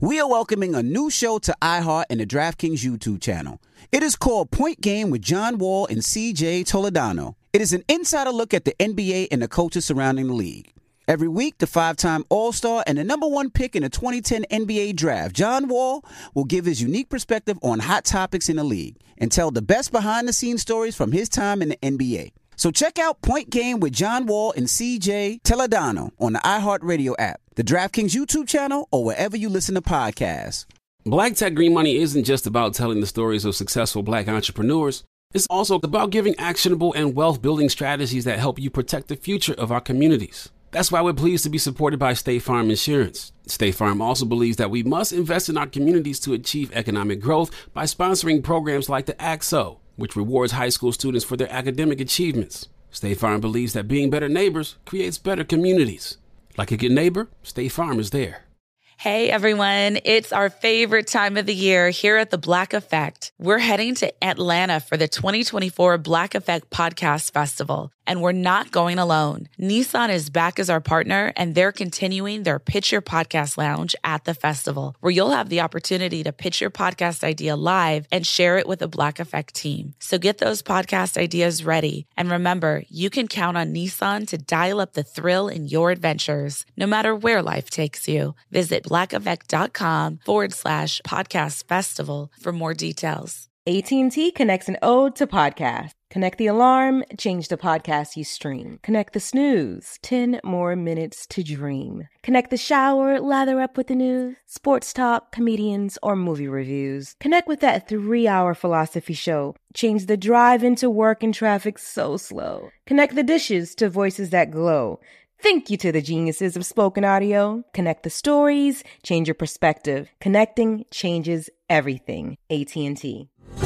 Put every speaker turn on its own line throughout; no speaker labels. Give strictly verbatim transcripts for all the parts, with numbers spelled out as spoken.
We are welcoming a new show to iHeart and the DraftKings YouTube channel. It is called Point Game with John Wall and C J Toledano. It is an insider look at the N B A and the coaches surrounding the league. Every week, the five-time All-Star and the number one pick in the twenty ten N B A Draft, John Wall, will give his unique perspective on hot topics in the league and tell the best behind-the-scenes stories from his time in the N B A. So check out Point Game with John Wall and C J Toledano on the iHeartRadio app, the DraftKings YouTube channel, or wherever you listen to podcasts.
Black Tech Green Money isn't just about telling the stories of successful black entrepreneurs. It's also about giving actionable and wealth-building strategies that help you protect the future of our communities. That's why we're pleased to be supported by State Farm Insurance. State Farm also believes that we must invest in our communities to achieve economic growth by sponsoring programs like the A C S O, which rewards high school students for their academic achievements. State Farm believes that being better neighbors creates better communities. Like a good neighbor, State Farm is there.
Hey everyone, it's our favorite time of the year here at The Black Effect. We're heading to Atlanta for the twenty twenty-four Black Effect Podcast Festival, and we're not going alone. Nissan is back as our partner, and they're continuing their Pitch Your Podcast Lounge at the festival, where you'll have the opportunity to pitch your podcast idea live and share it with the Black Effect team. So get those podcast ideas ready. And remember, you can count on Nissan to dial up the thrill in your adventures, no matter where life takes you. Visit blackeffect.com forward slash podcast festival for more details.
A T and T connects an ode to podcast. Connect the alarm, change the podcast you stream. Connect the snooze, ten more minutes to dream. Connect the shower, lather up with the news, sports talk, comedians, or movie reviews. Connect with that three-hour philosophy show. Change the drive into work and traffic so slow. Connect the dishes to voices that glow. Thank you to the geniuses of spoken audio. Connect the stories, change your perspective. Connecting changes everything. A T and T.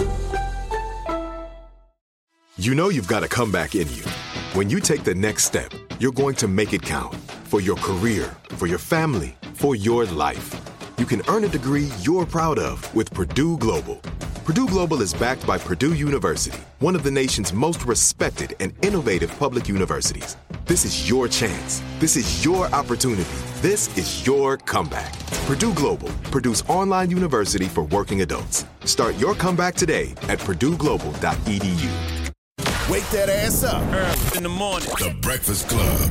You know you've got a comeback in you. When you take the next step, you're going to make it count. For your career, for your family, for your life. You can earn a degree you're proud of with Purdue Global. Purdue Global is backed by Purdue University, one of the nation's most respected and innovative public universities. This is your chance. This is your opportunity. This is your comeback. Purdue Global, Purdue's online university for working adults. Start your comeback today at purdue global dot e d u.
Wake that ass up early in the morning. The Breakfast Club.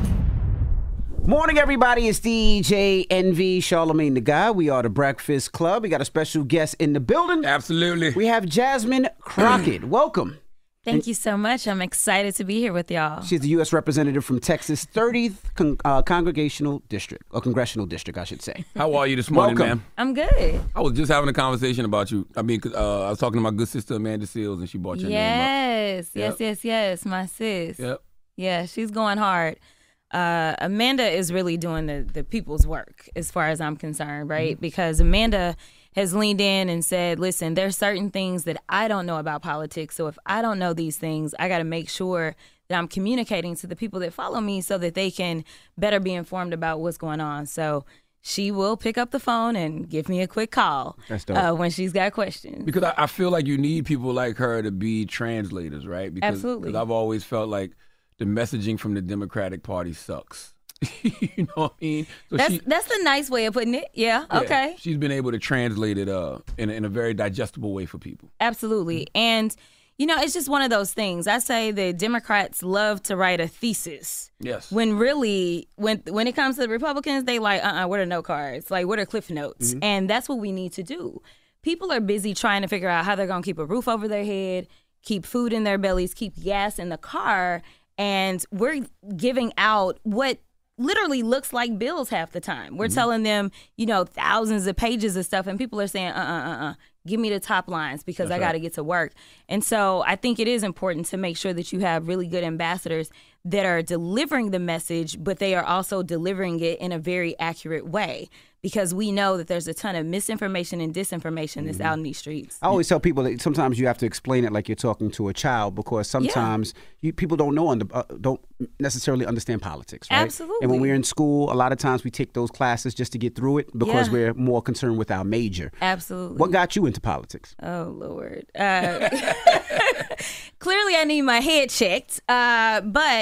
Morning, everybody. It's D J Envy, Charlamagne the Guy. We are the Breakfast Club. We got a special guest in the building.
Absolutely.
We have Jasmine Crockett. Welcome.
Thank
and
you so much. I'm excited to be here with y'all.
She's the U S representative from Texas' thirtieth con- uh, Congregational District, or Congressional District, I should say.
How are you this morning,
Welcome.
ma'am?
I'm good.
I was just having a conversation about you. I mean, 'cause, uh, I was talking to my good sister, Amanda Seals, and she brought your
Yes,
name up.
yes, yes, yes. My sis.
Yep.
Yeah, she's going hard. Uh, Amanda is really doing the, the people's work as far as I'm concerned, right? Mm-hmm. Because Amanda has leaned in and said, listen, there's certain things that I don't know about politics. So if I don't know these things, I got to make sure that I'm communicating to the people that follow me so that they can better be informed about what's going on. So she will pick up the phone and give me a quick call uh, when she's got questions.
Because I, I feel like you need people like her to be translators, right? Because,
Absolutely.
Because I've always felt like the messaging from the Democratic Party sucks. You know what I mean? So
that's
she,
that's a nice way of putting it. Yeah,
yeah,
okay.
She's been able to translate it uh, in, a, in a very digestible way for people.
Absolutely. And, you know, it's just one of those things. I say the Democrats love to write a thesis.
Yes.
When really, when when it comes to the Republicans, they like, uh-uh, what are note cards? Like, what are cliff notes? Mm-hmm. And that's what we need to do. People are busy trying to figure out how they're going to keep a roof over their head, keep food in their bellies, keep gas in the car. And we're giving out what literally looks like bills half the time. We're mm-hmm. telling them, you know, thousands of pages of stuff, and people are saying, uh-uh, uh-uh, give me the top lines because That's I got to right. get to work. And so I think it is important to make sure that you have really good ambassadors that are delivering the message, but they are also delivering it in a very accurate way. Because we know that there's a ton of misinformation and disinformation that's mm-hmm. out in these streets.
I always tell people that sometimes you have to explain it like you're talking to a child, because sometimes yeah. you, people don't know under, uh, don't necessarily understand politics, right?
Absolutely.
And when we're in school, a lot of times we take those classes just to get through it because
yeah.
we're more concerned with our major.
Absolutely.
What got you into politics?
Oh, Lord. Uh, clearly, I need my head checked, uh, but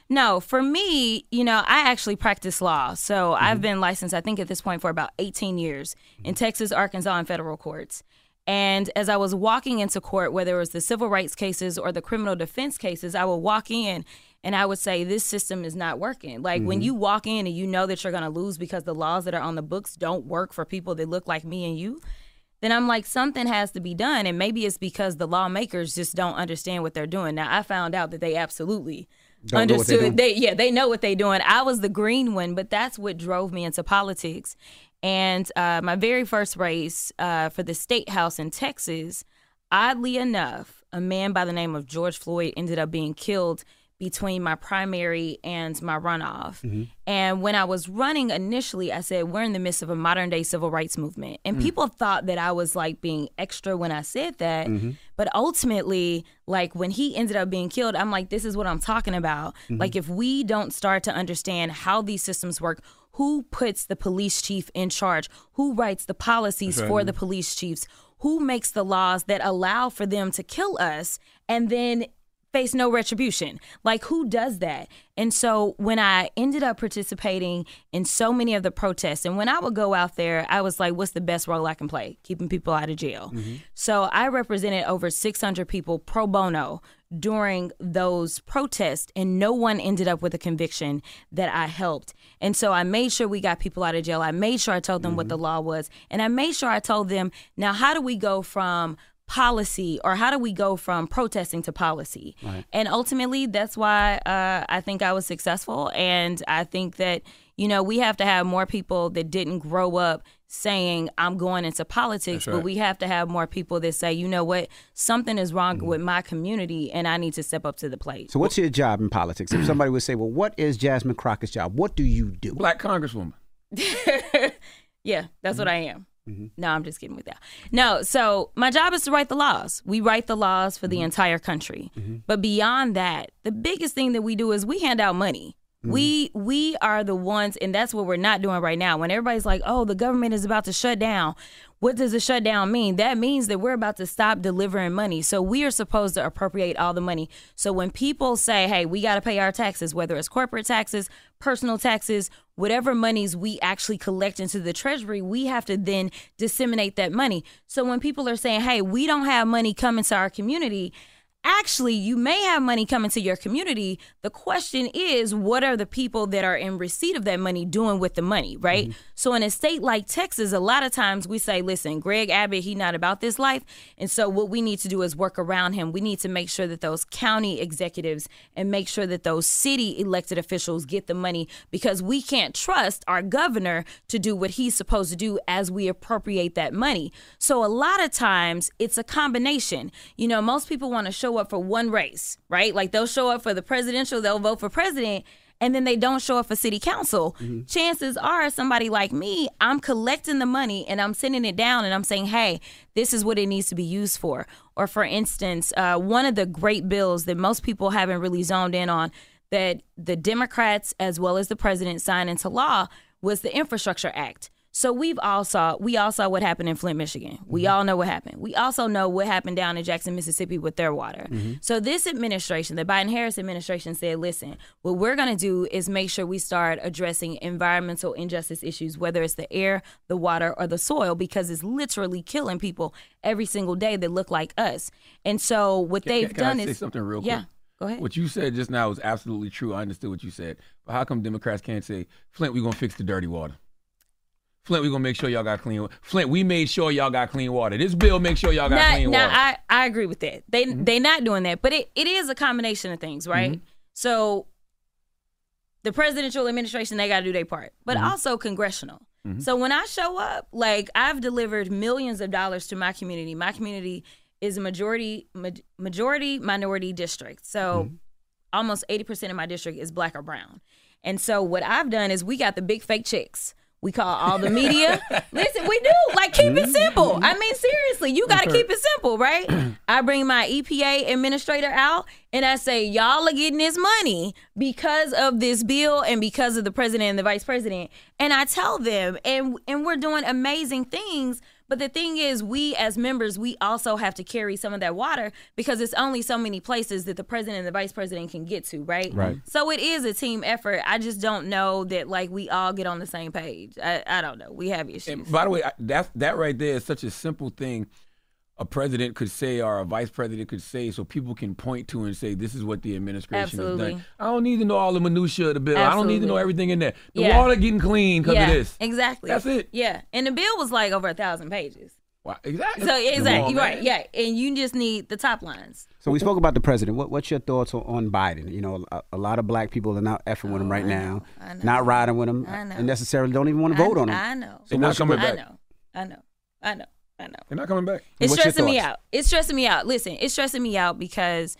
No, for me, you know, I actually practice law. So
Mm-hmm.
I've been licensed, I think at this point, for about eighteen years in Texas, Arkansas, and federal courts. And as I was walking into court, whether it was the civil rights cases or the criminal defense cases, I would walk in and I would say, this system is not working. Like, when you walk in and you know that you're going to lose because the laws that are on the books don't work for people that look like me and you, then I'm like, something has to be done. And maybe it's because the lawmakers just don't understand what they're doing. Now, I found out that they absolutely
Don't know what they're
understood.
doing.
They, yeah, they know what they're doing. I was the green one, but that's what drove me into politics. And uh, my very first race uh, for the state house in Texas, oddly enough, a man by the name of George Floyd ended up being killed between my primary and my runoff.
Mm-hmm.
And when I was running initially, I said, we're in the midst of a modern day civil rights movement. And mm. people thought that I was like being extra when I said that. Mm-hmm. But ultimately, like when he ended up being killed, I'm like, this is what I'm talking about. Mm-hmm. Like, if we don't start to understand how these systems work, who puts the police chief in charge, who writes the policies right. for the police chiefs, who makes the laws that allow for them to kill us and then face no retribution. Like, who does that? And so when I ended up participating in so many of the protests, and when I would go out there, I was like, what's the best role I can play? Keeping people out of jail. Mm-hmm. So I represented over six hundred people pro bono during those protests, and no one ended up with a conviction that I helped. And so I made sure we got people out of jail. I made sure I told them mm-hmm. what the law was. And I made sure I told them, now, how do we go from policy, or how do we go from protesting to policy? Right. And ultimately, that's why uh, I think I was successful. And I think that, you know, we have to have more people that didn't grow up saying, I'm going into politics, right. but we have to have more people that say, you know what, something is wrong mm-hmm. with my community and I need to step up to the plate.
So what's your job in politics? If somebody would say, well, what is Jasmine Crockett's job? What do you do?
Black Congresswoman.
Yeah, that's
mm-hmm.
what I am.
Mm-hmm.
No, I'm just kidding with that. No, so my job is to write the laws. We write the laws for mm-hmm. the entire country. Mm-hmm. But beyond that, the biggest thing that we do is we hand out money. Mm-hmm. We we are the ones, and that's what we're not doing right now. When everybody's like, oh, the government is about to shut down. What does a shutdown mean? That means that we're about to stop delivering money. So we are supposed to appropriate all the money. So when people say, hey, we got to pay our taxes, whether it's corporate taxes, personal taxes, whatever monies we actually collect into the treasury, we have to then disseminate that money. So when people are saying, hey, we don't have money coming to our community, actually, you may have money coming to your community. The question is, what are the people that are in receipt of that money doing with the money, right? Mm-hmm. So in a state like Texas, a lot of times we say, listen, Greg Abbott, he not about this life. And so what we need to do is work around him. We need to make sure that those county executives and make sure that those city elected officials get the money, because we can't trust our governor to do what he's supposed to do as we appropriate that money. So a lot of times it's a combination. You know, most people want to show up for one race, right? Like they'll show up for the presidential, they'll vote for president, and then they don't show up for city council. Mm-hmm. Chances are somebody like me, I'm collecting the money and I'm sending it down and I'm saying, hey, this is what it needs to be used for. Or for instance, uh, one of the great bills that most people haven't really zoned in on that the Democrats as well as the president signed into law was the Infrastructure Act. So we've all saw, we all saw what happened in Flint, Michigan. We mm-hmm. all know what happened. We also know what happened down in Jackson, Mississippi with their water. Mm-hmm. So this administration, the Biden-Harris administration said, listen, what we're going to do is make sure we start addressing environmental injustice issues, whether it's the air, the water, or the soil, because it's literally killing people every single day that look like us. And so what
can,
they've
can, can
done
I say
is...
something real quick?
Yeah, go ahead.
What you said just now was absolutely true. I understood what you said. But how come Democrats can't say, Flint, we're going to fix the dirty water? Flint, we're going to make sure y'all got clean water. Flint, we made sure y'all got clean water. This bill makes sure y'all got
now,
clean
now
water.
Now, I, I agree with that. They, mm-hmm. They're not doing that. But it, it is a combination of things, right? Mm-hmm. So the presidential administration, they got to do their part. But mm-hmm. also congressional. Mm-hmm. So when I show up, like, I've delivered millions of dollars to my community. My community is a majority ma- majority minority district. So mm-hmm. almost eighty percent of my district is black or brown. And so what I've done is we got the big fake chicks. We call all the media. Listen, we do. Like, keep it simple. I mean, seriously, you got to keep it simple, right? I bring my E P A administrator out and I say, y'all are getting this money because of this bill and because of the president and the vice president. And I tell them, and and we're doing amazing things. But the thing is, we as members, we also have to carry some of that water because it's only so many places that the president and the vice president can get to, right?
Right.
So it is a team effort. I just don't know that, like, we all get on the same page. I, I don't know. We have issues.
And by the way, that, that right there is such a simple thing a president could say or a vice president could say so people can point to and say, this is what the administration
Absolutely.
has done. I don't need to know all the minutiae of the bill.
Absolutely.
I don't need to know everything in there. The
Yeah.
water getting clean because
yeah,
of this.
exactly.
That's it.
Yeah, and the bill was like over a thousand pages.
Wow. Exactly.
So exactly,
on,
right,
man.
yeah, and you just need the top lines.
So we spoke about the president. What, what's your thoughts on, on Biden? You know, a, a lot of black people are not effing with him right
I
now,
know, I know.
not riding with him,
I know.
and necessarily don't even want to vote
I,
on him.
I know.
They're not coming
I
back.
know. I know. I know. I know.
They're not coming back.
It's
What's your
stressing me
thoughts?
out. It's stressing me out. Listen, it's stressing me out because,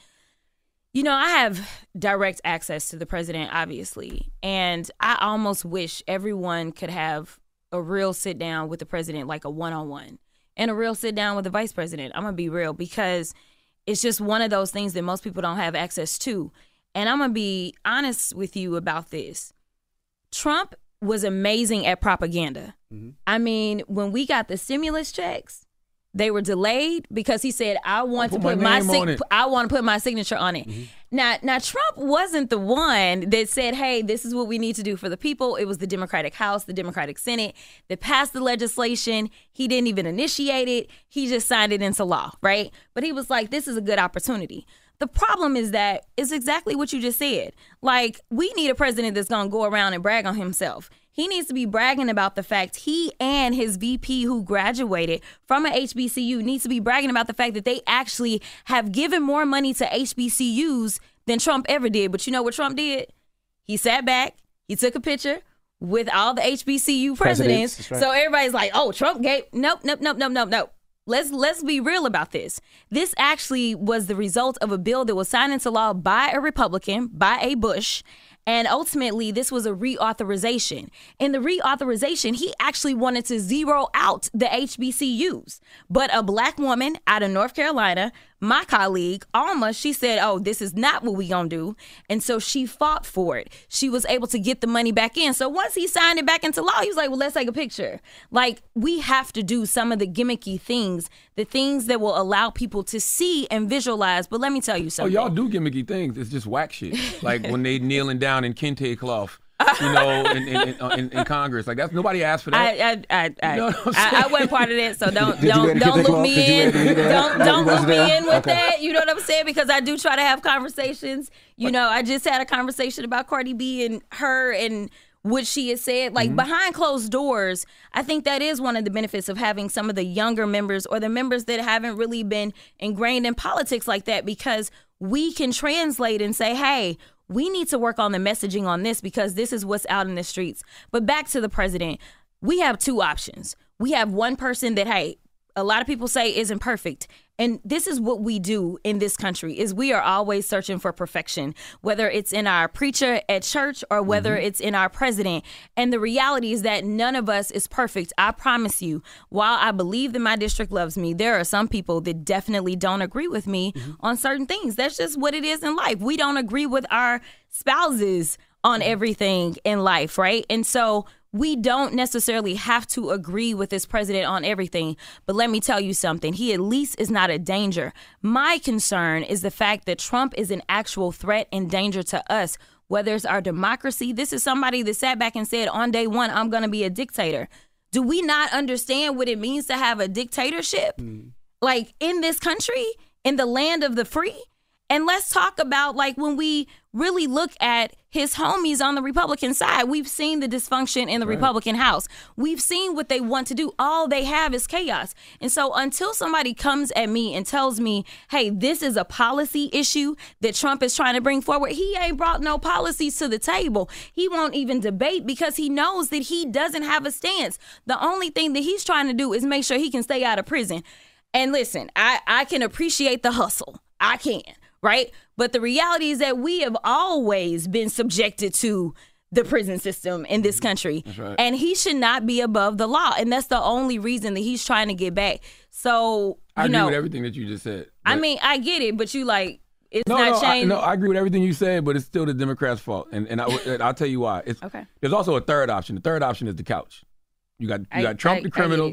you know, I have direct access to the president, obviously. And I almost wish everyone could have a real sit down with the president, like a one-on-one, and a real sit down with the vice president. I'm going to be real because it's just one of those things that most people don't have access to. And I'm going to be honest with you about this. Trump was amazing at propaganda. Mm-hmm. I mean, when we got the stimulus checks, they were delayed because he said, I want
I'll
to
put
put
my
my,
name
sig-
on it.
I want to put my signature on it. Mm-hmm. Now, now Trump wasn't the one that said, hey, this is what we need to do for the people. It was the Democratic House, the Democratic Senate that passed the legislation. He didn't even initiate it. He just signed it into law, right? But he was like, this is a good opportunity. The problem is that it's exactly what you just said. Like, we need a president that's going to go around and brag on himself. He needs to be bragging about the fact he and his V P who graduated from a H B C U needs to be bragging about the fact that they actually have given more money to H B C Us than Trump ever did. But you know what Trump did? He sat back, he took a picture with all the H B C U presidents.
Presidents, right.
So everybody's like, oh, Trump gave, nope, nope, nope, nope, nope, nope. Let's let's be real about this. This actually was the result of a bill that was signed into law by a Republican, by a Bush. And ultimately, this was a reauthorization. In the reauthorization, he actually wanted to zero out the H B C Us. But a black woman out of North Carolina, my colleague, Alma, she said, oh, this is not what we gonna do. And so she fought for it. She was able to get the money back in. So once he signed it back into law, he was like, well, let's take a picture. Like, we have to do some of the gimmicky things, the things that will allow people to see and visualize. But let me tell you
Oh,
something.
y'all do gimmicky things. It's just whack shit. Like when they kneeling down in kente cloth, you know, in, in, in, in Congress. Like that's nobody asked for that.
I I I I,
You know what I'm
I, I
saying?
wasn't part of that, so don't
Did you wear
don't
the
don't
kente
look
cloth?
me
Did you
in.
wear the- the-
Don't
the-
don't
was
look
there?
me in with
Okay.
that. You know what I'm saying? Because I do try to have conversations. You know, I just had a conversation about Cardi B and her and what she has said. Like behind closed doors, I think that is one of the benefits of having some of the younger members or the members that haven't really been ingrained in politics like that, because we can translate and say, hey, we need to work on the messaging on this because this is what's out in the streets. But back to the president, we have two options. We have one person that, hey, a lot of people say isn't perfect. And this is what we do in this country is we are always searching for perfection, whether it's in our preacher at church or whether mm-hmm. it's in our president. And the reality is that none of us is perfect. I promise you, while I believe that my district loves me, there are some people that definitely don't agree with me mm-hmm. on certain things. That's just what it is in life. We don't agree with our spouses on everything in life, right? And so we don't necessarily have to agree with this president on everything. But let me tell you something. He at least is not a danger. My concern is the fact that Trump is an actual threat and danger to us, whether it's our democracy. This is somebody that sat back and said on day one, I'm going to be a dictator. Do we not understand what it means to have a dictatorship? Mm. Like in this country, in the land of the free? And let's talk about like when we really look at his homies on the Republican side, we've seen the dysfunction in the right. Republican House. We've seen what they want to do. All they have is chaos. And so until somebody comes at me and tells me, hey, this is a policy issue that Trump is trying to bring forward, he ain't brought no policies to the table. He won't even debate because he knows that he doesn't have a stance. The only thing that he's trying to do is make sure he can stay out of prison. And listen, I, I can appreciate the hustle. I can. Right. But the reality is that we have always been subjected to the prison system in this country.
That's right.
And he should not be above the law. And that's the only reason that he's trying to get back. So, you
I agree
know,
with everything that you just said.
I mean, I get it. But you like it's
no,
not
no, I,
changing.
no, I agree with everything you said, but it's still the Democrats' fault. And and I, I'll tell you why. It's,
okay.
There's also a third option. The third option is the couch. You got you
I,
got Trump
I,
the criminal.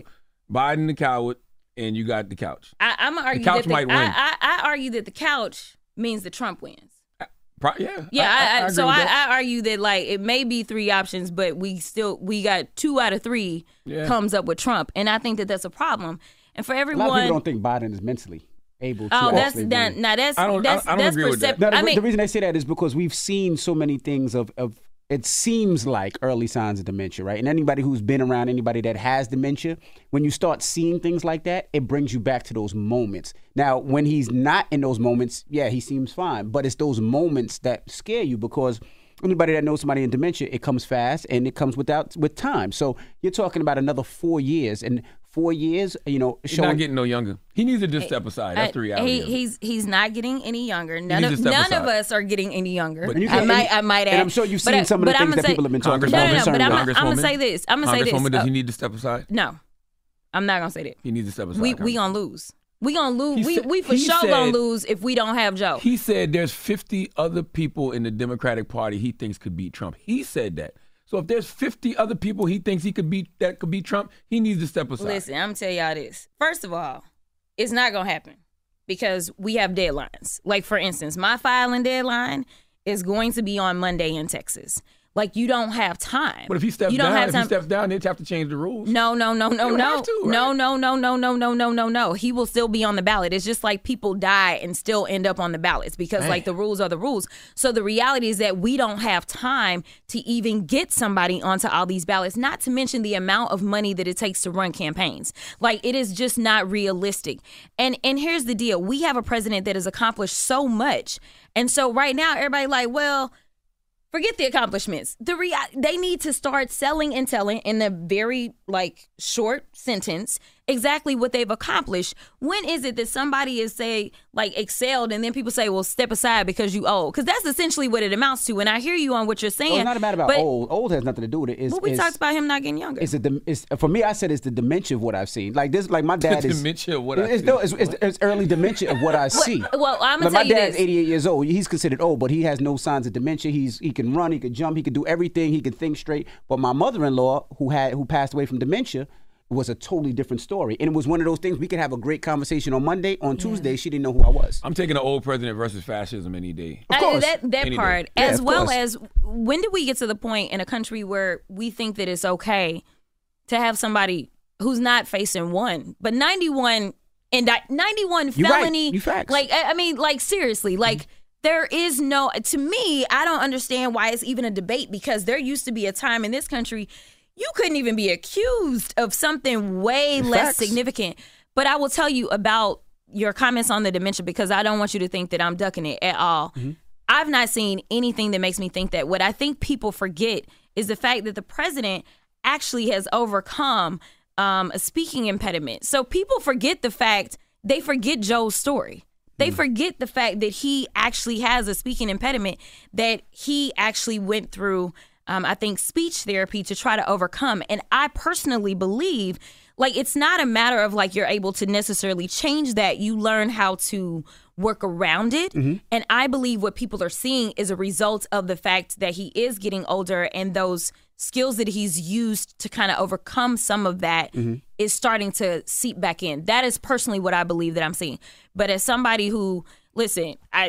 Biden the coward, and you got the couch.
I, I'm gonna argue
the couch
that the,
might win.
I, I, I argue that the couch means that Trump wins.
Pro- yeah,
yeah.
I, I, I
I, so
I,
I argue that like it may be three options, but we still we got two out of three
yeah.
comes up with Trump, and I think that that's a problem. And for everyone,
a lot of people don't think Biden is mentally able to.
Oh, that's
actually
that.
win.
Now that's
I don't,
that's
I, I don't
that's
agree with that.
No, the,
I mean,
the reason I say that is because we've seen so many things of, of it seems like early signs of dementia, right? And anybody who's been around anybody that has dementia, when you start seeing things like that, it brings you back to those moments. Now, when he's not in those moments, yeah, he seems fine. But it's those moments that scare you because anybody that knows somebody in dementia, it comes fast and it comes without with time. So you're talking about another four years. And four years, you know,
he's
showing,
not getting no younger. He needs to just step aside. That's the reality.
He,
of it.
he's he's not getting any younger. None
needs
of
to step
none
aside.
of us are getting any younger.
And you
I
can-
might
and-
I might add.
and I'm sure you've
But
seen
I-
some of the
but
things
I'ma
that
say-
people have been talking
Congresswoman,
about.
No, no, no,
concerning
but I'm
that.
gonna- I'm gonna
Congresswoman?
say this. I'm gonna say this.
Congresswoman, does
Uh,
he need to step aside?
No, I'm not gonna say that.
He needs to step aside.
We we
Congresswoman.
gonna lose. We gonna lose.
He
We
said-
we for
he
sure
said-
gonna lose if we don't have Joe.
He said there's fifty other people in the Democratic Party he thinks could beat Trump. He said that. So if there's fifty other people he thinks he could beat that could beat Trump, he needs to step aside.
Listen, I'm gonna tell y'all this. First of all, it's not gonna happen because we have deadlines. Like for instance, my filing deadline is going to be on Monday in Texas. Like you don't have time.
But if he steps
you don't
down,
have
if
time.
he steps down, they'd have to change the rules.
No, no, no, no,
don't
no,
have to, right?
no, no, no, no, no, no, no, no, no. He will still be on the ballot. It's just like people die and still end up on the ballots because
Dang.
like the rules are the rules. So the reality is that we don't have time to even get somebody onto all these ballots, not to mention the amount of money that it takes to run campaigns. Like it is just not realistic. And and here's the deal. We have a president that has accomplished so much. And so right now everybody like, well, forget the accomplishments. The rea- they need to start selling and telling in a very like short sentence exactly what they've accomplished. When is it that somebody is say like excelled and then people say, well, step aside because you old? Because that's essentially what it amounts to. And I hear you on what you're saying.
Well, it's not about about
but,
old. Old has nothing to do with it. It's,
But we
it's,
talked about him not getting younger.
It's a, dem- it's, for me, I said it's the dementia of what I've seen. Like this, like my dad
The
is
dementia of what I
it's,
see.
no, it's, it's, it's early dementia of what I see.
well, I'm
Like
gonna
my
tell you
dad's
this.
eighty-eight years old. He's considered old, but he has no signs of dementia. He's he can run, he can jump, he can do everything. He can think straight. But my mother-in-law, who had who passed away from dementia, was a totally different story. And it was one of those things we could have a great conversation on Monday. On Tuesday, she didn't know who I was.
I'm taking an old president versus fascism any day.
Of
Uh,
course.
that that
Any
part,
day.
Yeah,
as
of
well
course.
as when did we get to the point in a country where we think that it's okay to have somebody who's not facing one, but ninety-one and ninety-one
You right.
felony?
You facts.
Like I I mean, like seriously, like.
Mm-hmm.
There is no, to me, I don't understand why it's even a debate because there used to be a time in this country you couldn't even be accused of something way less
Facts.
significant. But I will tell you about your comments on the dementia because I don't want you to think that I'm ducking it at all.
Mm-hmm.
I've not seen anything that makes me think that. What I think people forget is the fact that the president actually has overcome um, a speaking impediment. So people forget the fact, they forget Joe's story. They forget the fact that he actually has a speaking impediment that he actually went through, um, I think, speech therapy to try to overcome. And I personally believe, like, it's not a matter of, like, you're able to necessarily change that. You learn how to work around it.
Mm-hmm.
And I believe what people are seeing is a result of the fact that he is getting older and those skills that he's used to kind of overcome some of that
Mm-hmm.
is starting to seep back in. That is personally what I believe that I'm seeing. But as somebody who, listen, I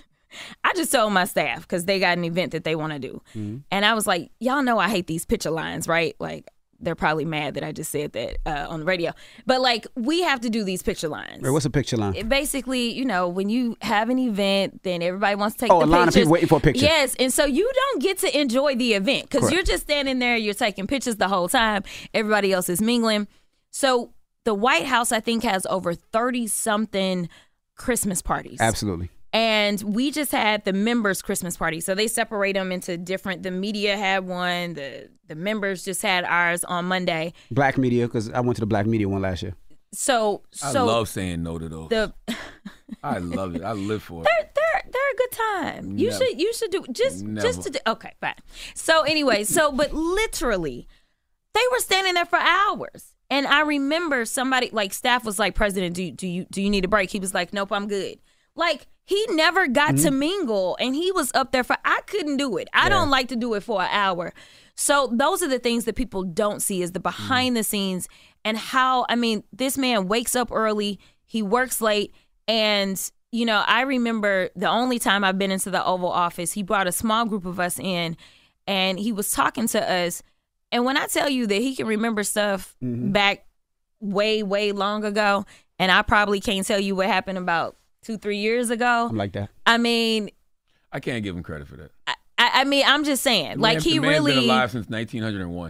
I just told my staff because they got an event that they want to do.
Mm-hmm.
And I was like, y'all know I hate these picture lines, right? Like, they're probably mad that I just said that uh, on the radio. But, like, we have to do these picture lines.
Wait, what's a picture line?
It basically, you know, when you have an event, then everybody wants to take
Oh,
the
a line of
pictures.
people waiting for a picture.
Yes, and so you don't get to enjoy the event because
Correct.
you're just standing there, you're taking pictures the whole time. Everybody else is mingling. So the White House, I think, has over thirty-something Christmas parties.
Absolutely.
And we just had the members' Christmas party. So they separate them into different, the media had one, the, the members just had ours on Monday.
Black media, because I went to the black media one last year.
So,
I
so
love saying no to those.
the
I love it. I live for it.
they're they're they're a good time. You
Never.
should you should do just
Never.
just to do, okay, fine. So anyway, so but literally, they were standing there for hours, and I remember somebody like staff was like, "President, do you, do you do you need a break?" He was like, "Nope, I'm good." Like he never got to mingle, and he was up there for. I couldn't do it. I don't like to do it for an hour. So those are the things that people don't see is the behind the scenes. and how, I mean, this man wakes up early, he works late, and, you know, I remember the only time I've been into the Oval Office, he brought a small group of us in, and he was talking to us. And when I tell you that he can remember stuff mm-hmm. back way, way long ago, and I probably can't tell you what happened about two, three years ago.
I'm like that.
I mean,
I can't give him credit for that.
I, I mean, I'm just saying,
the
like
man,
he
the man's
really
been alive since nineteen oh one.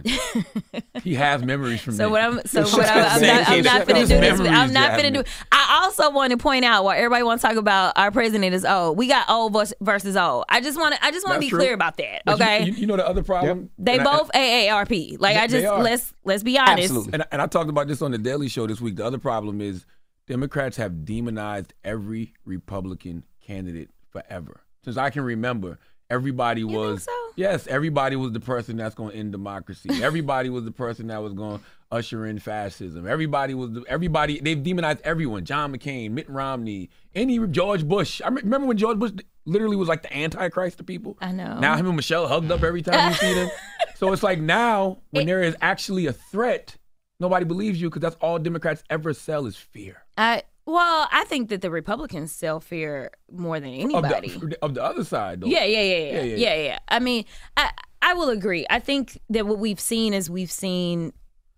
He has memories from.
So
then.
what I'm, so what I'm, I'm not, I'm not finna do this. I'm not finna do. I also want to point out why everybody want to talk about our president is old. We got old versus old. I just want to, I just want to be
true.
clear about that.
But
okay.
You, you know the other problem.
Yep.
They
and
both
I,
A A R P. Like
they,
I just let's let's be honest.
Absolutely.
And, and I talked about this on the Daily Show this week. The other problem is Democrats have demonized every Republican candidate forever. Since I can remember, everybody
You
was
think so?
yes, everybody was the person that's going to end democracy. Everybody was the person that was going to usher in fascism. Everybody was the, everybody. They've demonized everyone. John McCain, Mitt Romney, any George Bush. I remember when George Bush literally was like the Antichrist to people.
I know.
Now him and Michelle hugged up every time you see them. So it's like now when
It-
there is actually a threat, nobody believes you because that's all Democrats ever sell is fear.
I well, I think that the Republicans sell fear more than anybody.
Of the, of the other side, though.
Yeah, yeah, yeah, yeah,
Yeah, yeah,
yeah, yeah. I mean, I I will agree. I think that what we've seen is we've seen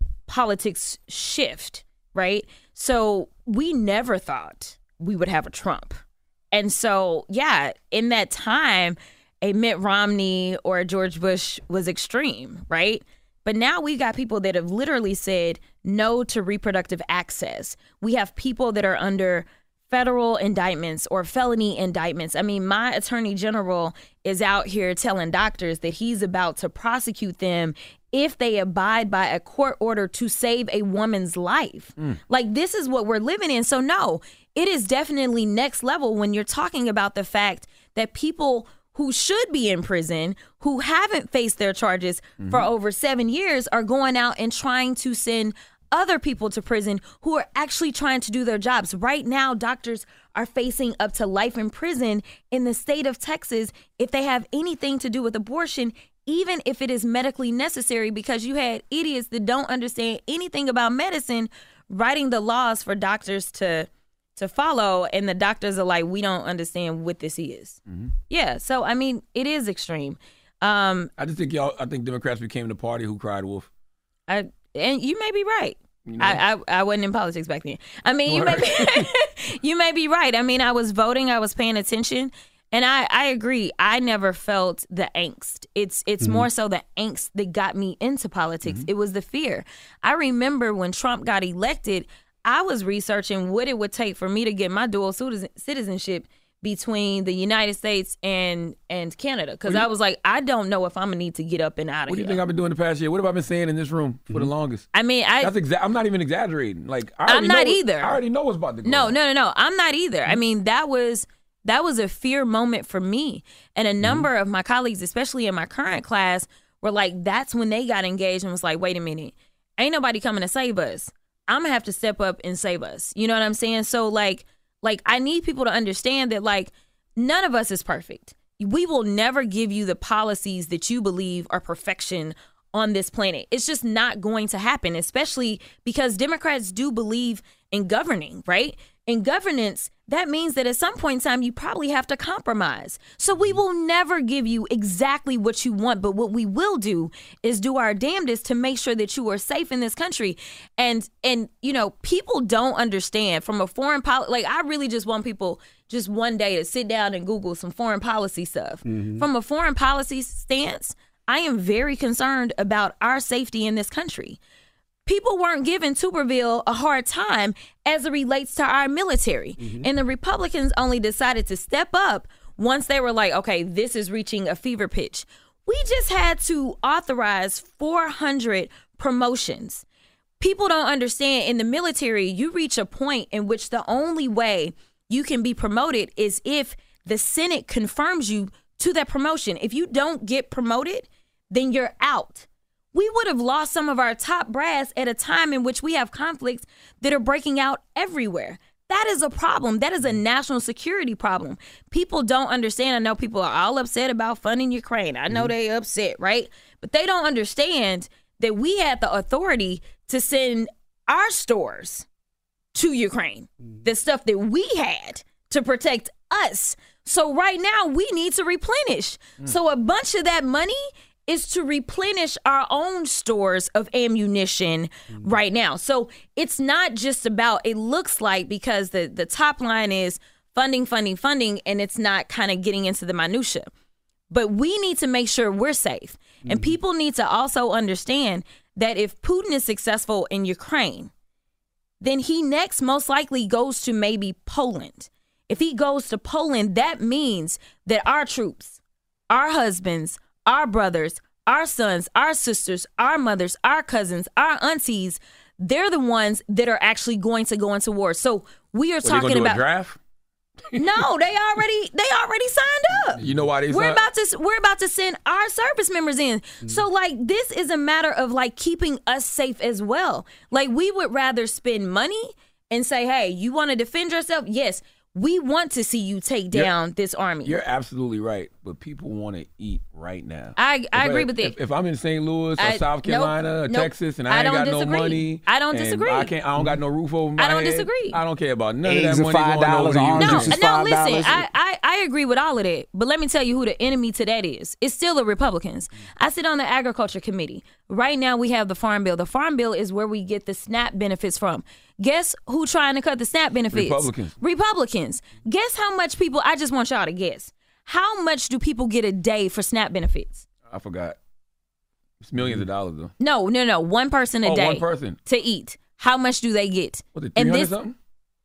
politics shift, right? So we never thought we would have a Trump. And so, yeah, in that time, a Mitt Romney or a George Bush was extreme, right? But now we got people that have literally said no to reproductive access. We have people that are under federal indictments or felony indictments. I mean, my attorney general is out here telling doctors that he's about to prosecute them if they abide by a court order to save a woman's life. Mm. Like, this is what we're living in. So, no, it is definitely next level when you're talking about the fact that people who should be in prison, who haven't faced their charges mm-hmm. for over seven years, are going out and trying to send other people to prison who are actually trying to do their jobs. Right now, doctors are facing up to life in prison in the state of Texas if they have anything to do with abortion, even if it is medically necessary, because you had idiots that don't understand anything about medicine writing the laws for doctors to to follow, and the doctors are like, we don't understand what this is. Mm-hmm. Yeah, so I mean, it is extreme. Um,
I just think y'all. I think Democrats became the party who cried wolf.
I and you may be right.
You know?
I, I I wasn't in politics back then. I mean, you may be, you may be right. I mean, I was voting, I was paying attention, and I I agree. I never felt the angst. It's it's mm-hmm. more so the angst that got me into politics. Mm-hmm. It was the fear. I remember when Trump got elected, I was researching what it would take for me to get my dual citizenship between the United States and and Canada, because I was like, I don't know if I'm gonna need to get up and out of here.
What do you think I've been doing the past year? What have I been saying in this room for mm-hmm. the longest?
I mean, I
That's exa- I'm not even exaggerating. Like I
I'm not
know,
either.
I already know what's about to go.
No,
on.
no, no, no. I'm not either. Mm-hmm. I mean, that was that was a fear moment for me, and a number mm-hmm. of my colleagues, especially in my current class, were like, that's when they got engaged and was like, wait a minute, ain't nobody coming to save us. I'm gonna have to step up and save us. You know what I'm saying? So like, like I need people to understand that like none of us is perfect. We will never give you the policies that you believe are perfection on this planet. It's just not going to happen, especially because Democrats do believe in governing, right? In governance, that means that at some point in time, you probably have to compromise. So we will never give you exactly what you want, but what we will do is do our damnedest to make sure that you are safe in this country. And, and you know, people don't understand from a foreign policy, like I really just want people just one day to sit down and Google some foreign policy stuff. Mm-hmm. From a foreign policy stance, I am very concerned about our safety in this country. People weren't giving Tuberville a hard time as it relates to our military. Mm-hmm. And the Republicans only decided to step up once they were like, okay, this is reaching a fever pitch. We just had to authorize four hundred promotions. People don't understand in the military, you reach a point in which the only way you can be promoted is if the Senate confirms you to that promotion. If you don't get promoted, then you're out. We would have lost some of our top brass at a time in which we have conflicts that are breaking out everywhere. That is a problem. That is a national security problem. People don't understand. I know people are all upset about funding Ukraine. I know mm-hmm. they upset, right? But they don't understand that we had the authority to send our stores to Ukraine, the stuff that we had to protect us. So right now we need to replenish. Mm. So a bunch of that money is to replenish our own stores of ammunition mm. right now. So it's not just about, it looks like, because the, the top line is funding, funding, funding, and it's not kind of getting into the minutia. But we need to make sure we're safe. Mm. And people need to also understand that if Putin is successful in Ukraine, then he next most likely goes to maybe Poland. If he goes to Poland, that means that our troops, our husbands, our brothers, our sons, our sisters, our mothers, our cousins, our aunties, they're the ones that are actually going to go into war. So we are
what,
talking
they gonna
about
do a draft?
No, they already they already signed up.
You know why they
we're
signed?
about to we're about to send our service members in. Mm-hmm. So like this is a matter of like keeping us safe as well. Like we would rather spend money and say, hey, you want to defend yourself? Yes. We want to see you take down you're, this army.
You're absolutely right, but people want to eat right now.
I, I
if
agree
I,
with it.
If, if I'm in Saint Louis or
I,
South Carolina
nope,
or
nope,
Texas and I,
I
ain't got
disagree.
no money,
I don't
and
disagree.
I can't. I don't got no roof over my
I don't
head,
disagree.
I don't care about none
Eggs
of that money
five
going over to
dollars,
you.
No,
This is
no,
five
listen,
dollars.
I, I, I agree with all of that, but let me tell you who the enemy to that is. It's still the Republicans. I sit on the Agriculture Committee. Right now we have the Farm Bill. The Farm Bill is where we get the SNAP benefits from. Guess who trying to cut the SNAP benefits?
Republicans.
Republicans. Guess how much people, I just want y'all to guess. How much do people get a day for SNAP benefits?
I forgot. It's millions of dollars, though.
No, no, no. One person a
oh,
day.
one person.
To eat. How much do they get?
Was it three hundred something?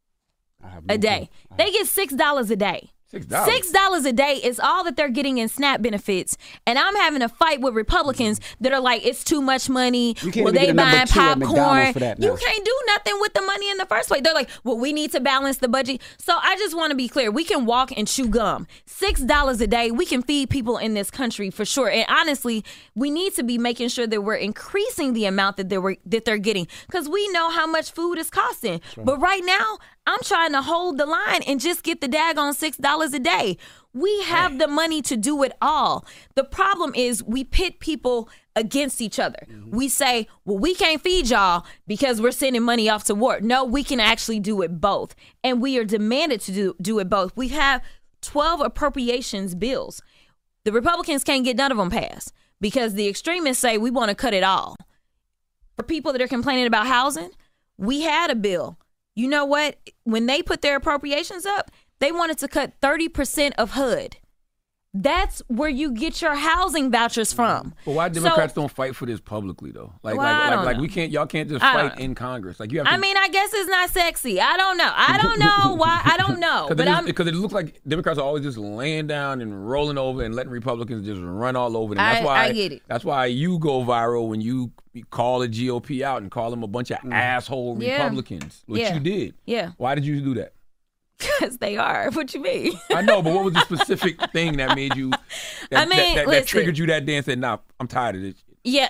A day. They get six dollars a day.
Six dollars.
Six dollars a day is all that they're getting in SNAP benefits, and I'm having a fight with Republicans that are like, it's too much money.
You can't
Well,
even
they
get a number
buying
two at McDonald's
popcorn.
for that now.
You can't do nothing with the money in the first place. They're like, well, we need to balance the budget. So I just want to be clear: we can walk and chew gum. Six dollars a day, we can feed people in this country for sure. And honestly, we need to be making sure that we're increasing the amount that they were that they're getting, because we know how much food is costing. Right. But right now, I'm trying to hold the line and just get the daggone six dollars a day. We have the money to do it all. The problem is we pit people against each other. Mm-hmm. We say, well, we can't feed y'all because we're sending money off to war. No, we can actually do it both. And we are demanded to do, do it both. We have twelve appropriations bills. The Republicans can't get none of them passed because the extremists say we want to cut it all. For people that are complaining about housing, we had a bill. You know what? When they put their appropriations up, they wanted to cut thirty percent of H U D. That's where you get your housing vouchers from.
But why Democrats
so,
don't fight for this publicly though? Like,
well,
like, like, like
know.
we can't. Y'all can't just
I
fight in Congress. Like you have. To,
I mean, I guess it's not sexy. I don't know. I don't know why. I don't know.
Because
but
it,
I'm
because it looks like Democrats are always just laying down and rolling over and letting Republicans just run all over them. That's
I,
why.
I get it.
That's why you go viral when you call the G O P out and call them a bunch of mm. asshole
yeah.
Republicans, which
yeah.
you did.
Yeah.
Why did you do that?
Because they are. What you mean?
I know, but what was the specific thing that made you, that,
I mean,
that, that, that
listen,
triggered you that day and said, nah, I'm tired of this?
Yeah.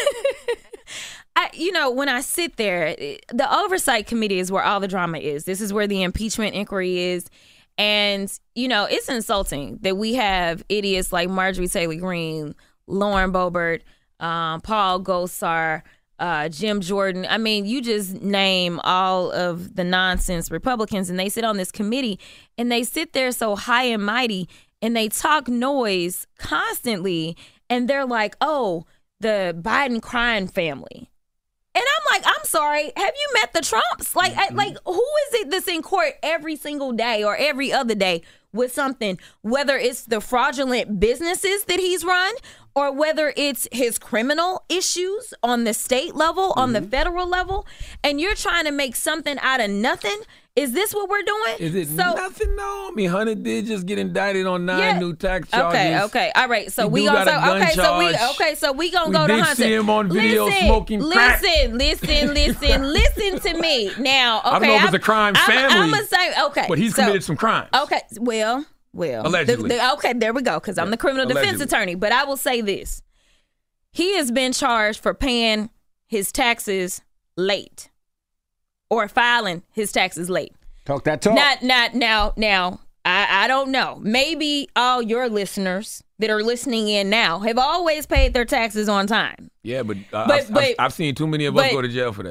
I, you know, when I sit there, the oversight committee is where all the drama is. This is where the impeachment inquiry is. And, you know, it's insulting that we have idiots like Marjorie Taylor Greene, Lauren Boebert, um, Paul Gosar, Uh, Jim Jordan. I mean, you just name all of the nonsense Republicans, and they sit on this committee and they sit there so high and mighty and they talk noise constantly. And they're like, oh, the Biden crime family. And I'm like, I'm sorry. Have you met the Trumps? Like, mm-hmm. I, like, who is it that's in court every single day or every other day with something, whether it's the fraudulent businesses that he's run or whether it's his criminal issues on the state level, mm-hmm. on the federal level, and you're trying to make something out of nothing? Is this what we're doing?
Is it
so,
nothing? No. I mean, Hunter did just get indicted on nine
yeah.
new tax charges.
Okay, okay, all right. So
he
we
gonna
so, okay,
charge.
so we okay, so we gonna
we
go to
did
Hunter.
See him on video
listen,
smoking crack.
Listen, listen, listen, listen to me now. Okay,
I don't know if it's a crime
I'm,
family.
I'm gonna say okay,
but he's
so,
committed some crimes.
Okay, well, well,
allegedly.
The, the, okay, there we go. Because I'm the criminal
allegedly.
defense attorney. But I will say this: he has been charged for paying his taxes late or filing his taxes late.
Talk that talk.
Not, not now. Now, I, I don't know. Maybe all your listeners that are listening in now have always paid their taxes on time.
Yeah, but, uh,
but,
I've,
but
I've, I've seen too many of
but,
us go to jail for that.